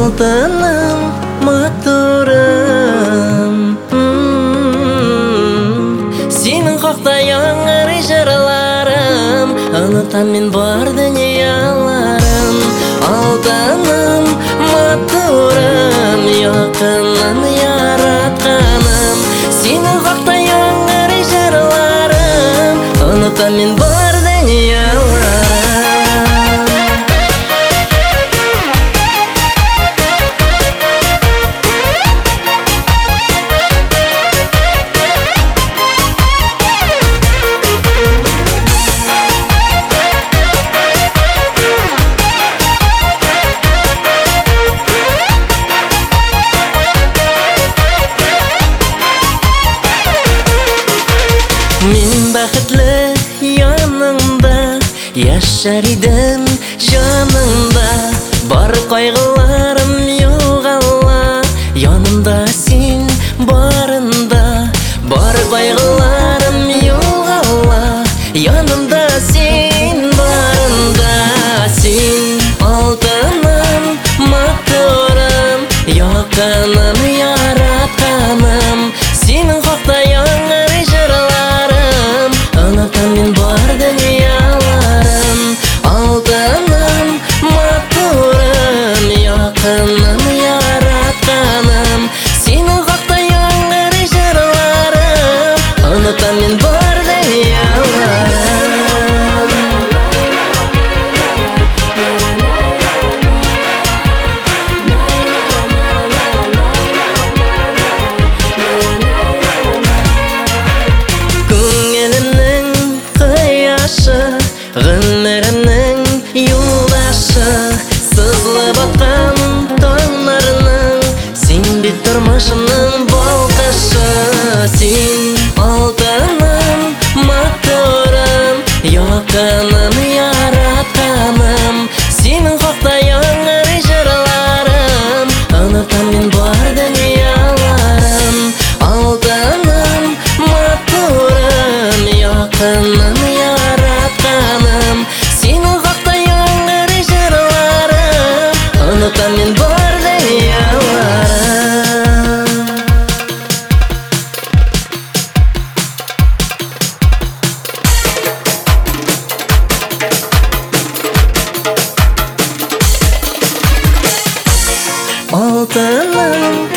алтыным, матурым. Сенің қоқтайың ыры жырларым, ұнытам мен бар дүнияларым. Алтыным, матурым, якынын яратқаным. Сенің қоқтайың ыры жырларым, ұнытам мен бар дүнияларым. Мен бақытлы яныңда, яшар едім жаныңда. Бар қайғыларым жоғала, янымда сен барында. Бар қайғыларым жоғала, янымда сен барында. Сен алтыным, матурым, якыным, яратқаным. Сенің қоқтайың ыры жырларым, ұнытам мен бар дүнияларым. Алтыным, матурым, якыным, яратқаным. Сенің қоқтайың ыры жырларым, ұнытам мен бар дүнияларым. Ғұмырымның юлдашы, сызылып атқан таңдарының, сен бет тұрмышымның балқышы. Сен алтыным, матурым, якыным, яратқаным. Сенің қоқтайың ыры жырларым, ұнытам мен бар дүнияларым. Алтыным, матурым, якыным, яратқаным. Сенің қоқтайың ыры жырларым, ұнытам мен бар дүнияларым. Алтыным,